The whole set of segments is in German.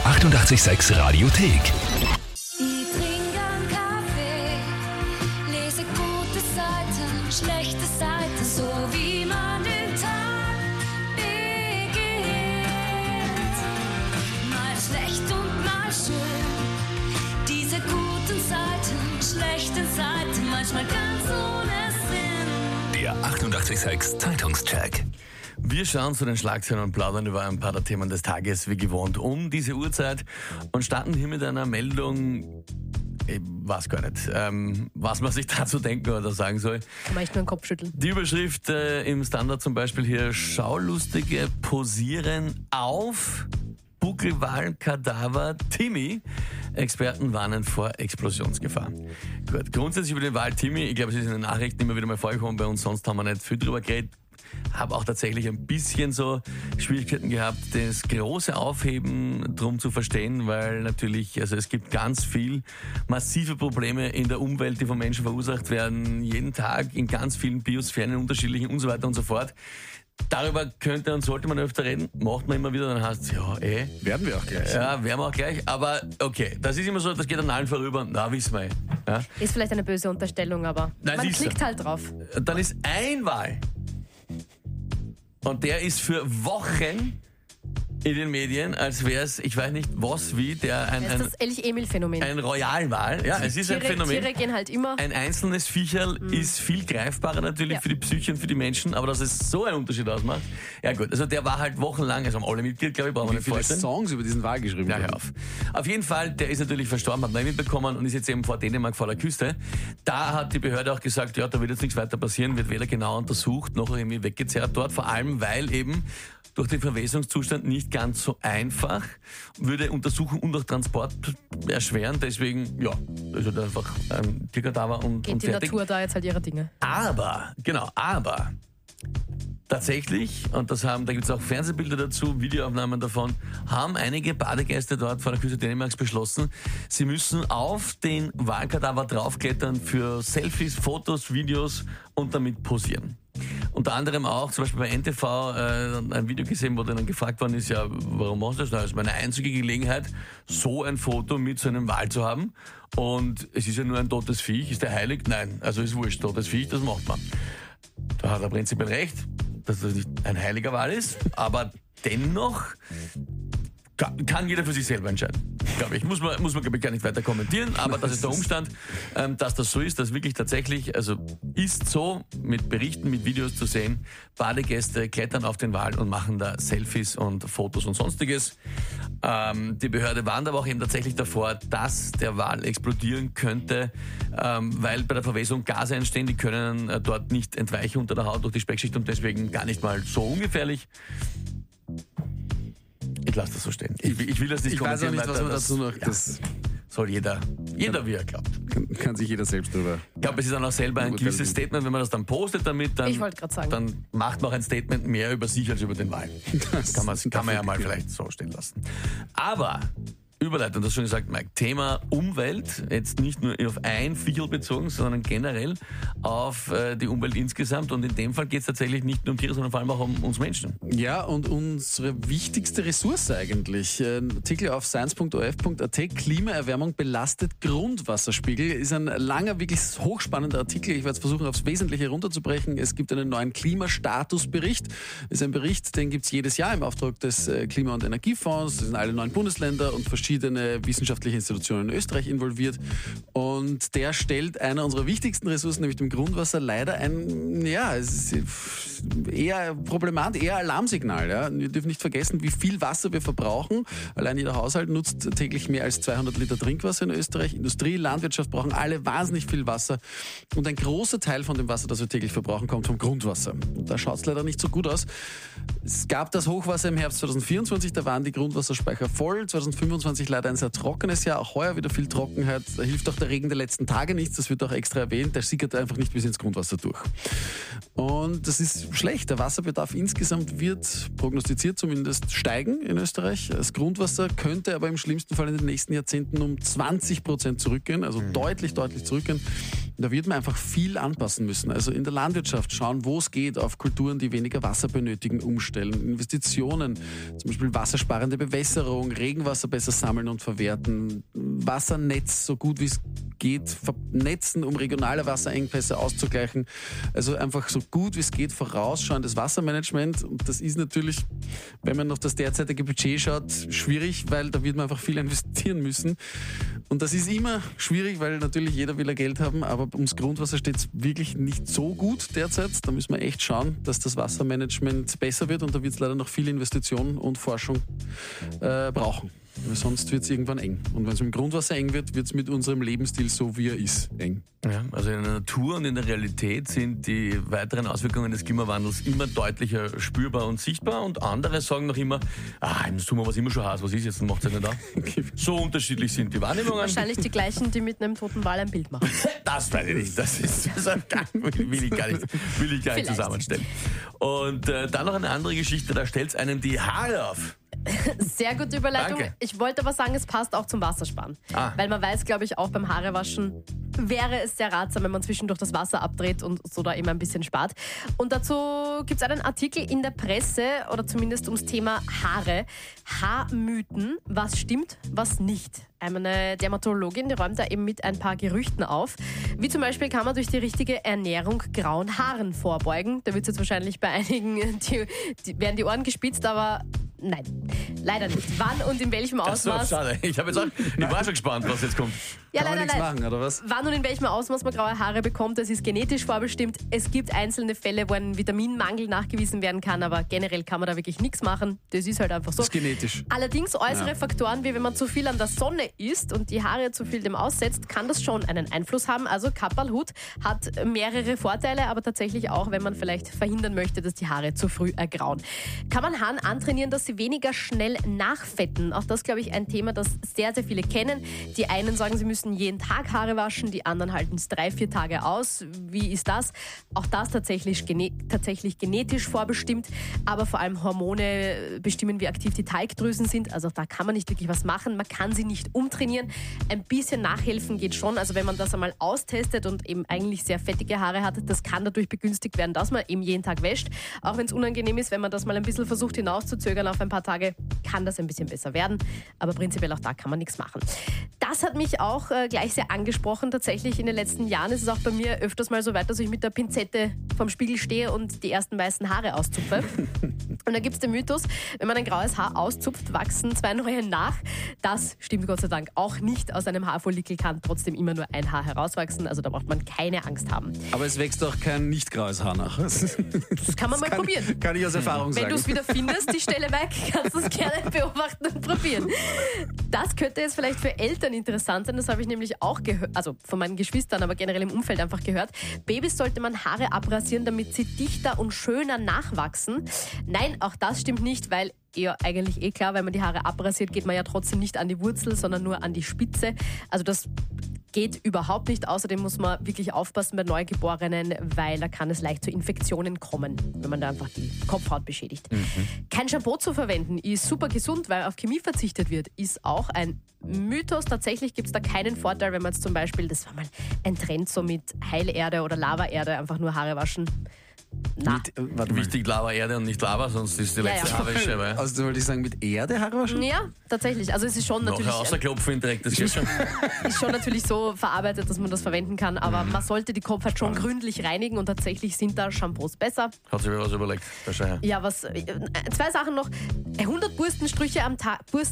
886 Radiothek. Ich trinke einen Kaffee, lese gute Seiten, schlechte Seiten, so wie man den Tag beginnt. Mal schlecht und mal schön, diese guten Seiten, schlechten Seiten, manchmal ganz ohne Sinn. Der 886 Zeitungscheck. Wir schauen zu den Schlagzeilen und plaudern über ein paar der Themen des Tages, wie gewohnt, um diese Uhrzeit und starten hier mit einer Meldung, ich weiß gar nicht, was man sich dazu denken oder sagen soll. Kann man echt nur den Kopf schütteln. Die Überschrift im Standard zum Beispiel hier, Schaulustige posieren auf Buckelwal-Kadaver Timmy. Experten warnen vor Explosionsgefahr. Gut, grundsätzlich über den Wal Timmy, ich glaube, es ist in den Nachrichten immer wieder mal vorgekommen bei uns, sonst haben wir nicht viel drüber geredet. Habe auch tatsächlich ein bisschen so Schwierigkeiten gehabt, das große Aufheben drum zu verstehen, weil natürlich, also es gibt ganz viel massive Probleme in der Umwelt, die von Menschen verursacht werden, jeden Tag in ganz vielen Biosphären, unterschiedlichen und so weiter und so fort. Darüber könnte und sollte man öfter reden, macht man immer wieder, dann heißt es, ja, Werden wir auch gleich. Ja, werden wir auch gleich, aber okay, das ist immer so, das geht an allen vorüber, na, wissen wir. Ja. Ist vielleicht eine böse Unterstellung, aber Nein, man siehst du. klickt halt drauf. Dann ist ein Wal und der ist für Wochen in den Medien, als wäre es, ich weiß nicht was, wie, der Das ist das Elch-Emil-Phänomen. ein Royalwal. Ja, es ist ein Phänomen. Tiere gehen halt immer. Ein einzelnes Viecherl ist viel greifbarer natürlich Ja. für die Psyche und für die Menschen, aber dass es so einen Unterschied ausmacht. Ja gut, also der war halt wochenlang, also haben alle mitgekriegt, glaube ich, brauchen wir Wie nicht viele vorstellen. Songs über diesen Wal geschrieben Ja, wurden. hör auf. Auf jeden Fall, der ist natürlich verstorben, hat man mitbekommen und ist jetzt eben vor Dänemark vor der Küste. Da hat die Behörde auch gesagt, ja, da wird jetzt nichts weiter passieren, wird weder genau untersucht, noch irgendwie weggezerrt dort, vor allem weil eben durch den Verwesungszustand nicht ganz so einfach, würde Untersuchung und auch Transport erschweren, deswegen, ja, also da einfach ein Tierkadaver und Geht die fertig. Natur da jetzt halt ihre Dinge. Aber tatsächlich, und da gibt es auch Fernsehbilder dazu, Videoaufnahmen davon, haben einige Badegäste dort vor der Küste Dänemarks beschlossen, sie müssen auf den Walkadaver draufklettern für Selfies, Fotos, Videos und damit posieren. Unter anderem auch, zum Beispiel bei NTV, ein Video gesehen, wo dann gefragt worden ist, ja, warum machst du das? Das ist meine einzige Gelegenheit, so ein Foto mit so einem Wal zu haben. Und es ist ja nur ein totes Viech. Ist der heilig? Nein. Also ist wurscht, totes Viech, das macht man. Da hat er prinzipiell recht, dass das nicht ein heiliger Wal ist, aber dennoch kann jeder für sich selber entscheiden. Glaube ich. Muss man glaube ich, gar nicht weiter kommentieren, aber das ist der Umstand, dass das so ist, dass wirklich tatsächlich, also ist so, mit Berichten, mit Videos zu sehen, Badegäste klettern auf den Wal und machen da Selfies und Fotos und sonstiges. Die Behörde warnt aber auch eben tatsächlich davor, dass der Wal explodieren könnte, weil bei der Verwesung Gase entstehen, die können dort nicht entweichen unter der Haut durch die Speckschicht und deswegen gar nicht mal so ungefährlich. Ich lasse das so stehen. Ich will das nicht Ich weiß auch kommentieren nicht, was weiter. man dazu noch... Ja, Das soll jeder wie er glaubt. kann sich jeder selbst drüber... Ich glaube, es ist dann auch selber ein gewisses Statement, wenn man das dann postet damit, dann, Ich wollte gerade sagen. dann macht man auch ein Statement mehr über sich als über den Wal. Das kann man ja mal vielleicht so stehen lassen. Aber, Überleitung, das schon gesagt, Mike, Thema Umwelt, jetzt nicht nur auf ein Viecherl bezogen, sondern generell auf die Umwelt insgesamt und in dem Fall geht es tatsächlich nicht nur um Tiere, sondern vor allem auch um uns Menschen. Ja, und unsere wichtigste Ressource eigentlich. Ein Artikel auf science.orf.at, Klimaerwärmung belastet Grundwasserspiegel, ist ein langer, wirklich hochspannender Artikel. Ich werde es versuchen, aufs Wesentliche runterzubrechen. Es gibt einen neuen Klimastatusbericht. Ist ein Bericht, den gibt es jedes Jahr im Auftrag des Klima- und Energiefonds. Das sind alle 9 Bundesländer und verschiedene wissenschaftliche Institutionen in Österreich involviert. Und der stellt einer unserer wichtigsten Ressourcen, nämlich dem Grundwasser, leider ein, ja, es ist eher problematisch, eher Alarmsignal. Ja. Wir dürfen nicht vergessen, wie viel Wasser wir verbrauchen. Allein jeder Haushalt nutzt täglich mehr als 200 Liter Trinkwasser in Österreich. Industrie, Landwirtschaft brauchen alle wahnsinnig viel Wasser. Und ein großer Teil von dem Wasser, das wir täglich verbrauchen, kommt vom Grundwasser. Und da schaut es leider nicht so gut aus. Es gab das Hochwasser im Herbst 2024, da waren die Grundwasserspeicher voll. 2025 leider ein sehr trockenes Jahr, auch heuer wieder viel Trockenheit. Da hilft auch der Regen der letzten Tage nichts, das wird auch extra erwähnt. Der sickert einfach nicht bis ins Grundwasser durch. Und das ist schlecht. Der Wasserbedarf insgesamt wird prognostiziert zumindest steigen in Österreich. Das Grundwasser könnte aber im schlimmsten Fall in den nächsten Jahrzehnten um 20% zurückgehen, also deutlich zurückgehen. Da wird man einfach viel anpassen müssen. Also in der Landwirtschaft schauen, wo es geht, auf Kulturen, die weniger Wasser benötigen, umstellen. Investitionen, zum Beispiel wassersparende Bewässerung, Regenwasser besser sammeln und verwerten, Wassernetz so gut wie es geht vernetzen, um regionale Wasserengpässe auszugleichen. Also einfach so gut wie es geht vorausschauendes Wassermanagement. Und das ist natürlich, wenn man auf das derzeitige Budget schaut, schwierig, weil da wird man einfach viel investieren müssen. Und das ist immer schwierig, weil natürlich jeder will ja Geld haben, aber ums Grundwasser steht es wirklich nicht so gut derzeit. Da müssen wir echt schauen, dass das Wassermanagement besser wird und da wird es leider noch viel Investition und Forschung brauchen. Weil sonst wird es irgendwann eng. Und wenn es mit dem Grundwasser eng wird, wird es mit unserem Lebensstil, so wie er ist, eng. Ja, also in der Natur und in der Realität sind die weiteren Auswirkungen des Klimawandels immer deutlicher spürbar und sichtbar. Und andere sagen noch immer, im Sommer war es immer schon heiß, was ist jetzt, dann macht es ja nicht da. So unterschiedlich sind die Wahrnehmungen. Wahrscheinlich die gleichen, die mit einem toten Wal ein Bild machen. Das weiß ich nicht. Das will ich gar nicht zusammenstellen. Und dann noch eine andere Geschichte, da stellt es einem die Haare auf. Sehr gute Überleitung. Danke. Ich wollte aber sagen, es passt auch zum Wassersparen. Weil man weiß, glaube ich, auch beim Haarewaschen wäre es sehr ratsam, wenn man zwischendurch das Wasser abdreht und so da immer ein bisschen spart. Und dazu gibt es einen Artikel in der Presse, oder zumindest ums Thema Haare. Haarmythen, was stimmt, was nicht. Eine Dermatologin, die räumt da eben mit ein paar Gerüchten auf. Wie zum Beispiel kann man durch die richtige Ernährung grauen Haaren vorbeugen. Da wird es jetzt wahrscheinlich bei einigen, die werden die Ohren gespitzt, aber nein, leider nicht. Wann und in welchem Ausmaß? Schade. Ich war schon gespannt, was jetzt kommt. Ja, Kann man leider nichts nein. machen, oder was? Wann und in welchem Ausmaß man graue Haare bekommt, das ist genetisch vorbestimmt. Es gibt einzelne Fälle, wo ein Vitaminmangel nachgewiesen werden kann, aber generell kann man da wirklich nichts machen. Das ist halt einfach so. Das ist genetisch. Allerdings äußere Faktoren, wie wenn man zu viel an der Sonne isst und die Haare zu viel dem aussetzt, kann das schon einen Einfluss haben. Also Kapperlhut hat mehrere Vorteile, aber tatsächlich auch, wenn man vielleicht verhindern möchte, dass die Haare zu früh ergrauen. Kann man Haaren antrainieren, dass sie weniger schnell nachfetten? Auch das, glaube ich, ein Thema, das sehr, sehr viele kennen. Die einen sagen, sie müssen jeden Tag Haare waschen, die anderen halten es 3-4 Tage aus. Wie ist das? Auch das tatsächlich genetisch vorbestimmt, aber vor allem Hormone bestimmen, wie aktiv die Talgdrüsen sind. Also da kann man nicht wirklich was machen. Man kann sie nicht umtrainieren. Ein bisschen nachhelfen geht schon. Also wenn man das einmal austestet und eben eigentlich sehr fettige Haare hat, das kann dadurch begünstigt werden, dass man eben jeden Tag wäscht. Auch wenn es unangenehm ist, wenn man das mal ein bisschen versucht hinauszuzögern auf ein paar Tage, kann das ein bisschen besser werden. Aber prinzipiell auch da kann man nichts machen. Das hat mich auch gleich sehr angesprochen. Tatsächlich in den letzten Jahren ist es auch bei mir öfters mal so weit, dass ich mit der Pinzette vorm Spiegel stehe und die ersten weißen Haare auszupfe. Und da gibt es den Mythos, wenn man ein graues Haar auszupft, wachsen 2 neue nach. Das stimmt Gott sei Dank auch nicht. Aus einem Haarfollikel kann trotzdem immer nur ein Haar herauswachsen. Also da braucht man keine Angst haben. Aber es wächst auch kein nicht graues Haar nach. Das kann man mal probieren. Kann ich aus Erfahrung Wenn sagen. du es wieder findest, die Stelle weg, kannst du es gerne beobachten und probieren. Das könnte jetzt vielleicht für Eltern interessant sein. Das habe ich nämlich auch gehört, also von meinen Geschwistern, aber generell im Umfeld einfach gehört. Babys sollte man Haare abrasieren, damit sie dichter und schöner nachwachsen. Nein, auch das stimmt nicht, weil ja, eigentlich klar, wenn man die Haare abrasiert, geht man ja trotzdem nicht an die Wurzel, sondern nur an die Spitze. Also das geht überhaupt nicht. Außerdem muss man wirklich aufpassen bei Neugeborenen, weil da kann es leicht zu Infektionen kommen, wenn man da einfach die Kopfhaut beschädigt. Kein Shampoo zu verwenden ist super gesund, weil auf Chemie verzichtet wird, ist auch ein Mythos. Tatsächlich gibt es da keinen Vorteil, wenn man jetzt zum Beispiel, das war mal ein Trend so mit Heilerde oder Lavaerde, einfach nur Haare waschen. Na. Wichtig Lava-Erde und nicht Lava, sonst ist die letzte Haarwäsche. Weil Also wollte ich sagen, mit Erde Haare waschen? Ja, tatsächlich. Also es ist schon natürlich, nachher außerklopfen direkt, das geht schon. ist schon natürlich so verarbeitet, dass man das verwenden kann, aber man sollte die Kopfhaut schon gründlich reinigen und tatsächlich sind da Shampoos besser. Hat sich mir was überlegt, der Scheier. Ja, 2 Sachen noch. 100 Bürstenstriche am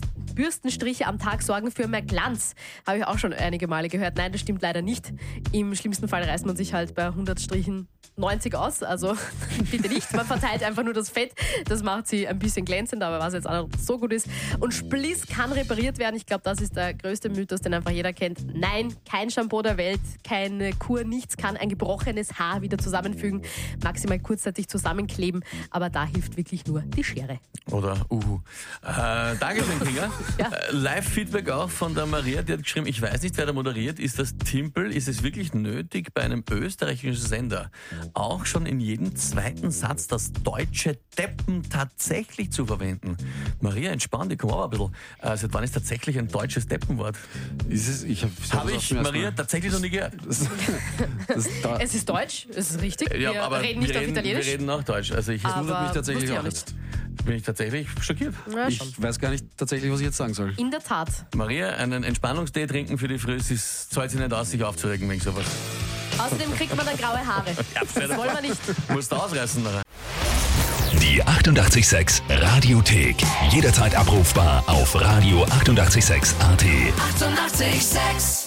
Tag sorgen für mehr Glanz. Habe ich auch schon einige Male gehört. Nein, das stimmt leider nicht. Im schlimmsten Fall reißt man sich halt bei 100 Strichen 90 aus, also bitte nicht. Man verteilt einfach nur das Fett, das macht sie ein bisschen glänzend, aber was jetzt auch noch so gut ist. Und Spliss kann repariert werden. Ich glaube, das ist der größte Mythos, den einfach jeder kennt. Nein, kein Shampoo der Welt, keine Kur, nichts kann ein gebrochenes Haar wieder zusammenfügen, maximal kurzzeitig zusammenkleben, aber da hilft wirklich nur die Schere. Oder Dankeschön, Kinga. Live-Feedback auch von der Maria, die hat geschrieben, ich weiß nicht, wer da moderiert, ist das Timpel, ist es wirklich nötig, bei einem österreichischen Sender auch schon in jedem zweiten Satz das deutsche Deppen tatsächlich zu verwenden? Maria, entspann dich, komm aber ein bisschen. Seit wann ist tatsächlich ein deutsches Deppenwort? Ist es? Habe ich, Maria, tatsächlich noch nie gehört. Es ist Deutsch, es ist richtig. Ja, wir aber reden nicht auf Italienisch. Wir reden auch Deutsch. Also ich wundert mich tatsächlich wusste ich auch nicht. jetzt. bin ich tatsächlich schockiert. Ja, schon. Ich weiß gar nicht tatsächlich, was ich jetzt sagen soll. In der Tat. Maria, einen Entspannungstee trinken für die Früh, es zahlt sich nicht aus, sich aufzuregen wegen sowas. Außerdem kriegt man dann graue Haare. Das wollen wir nicht. Musst du ausreißen nachher. Die 88,6 Radiothek. Jederzeit abrufbar auf radio886.at. 88,6. Eighty-eight, sex.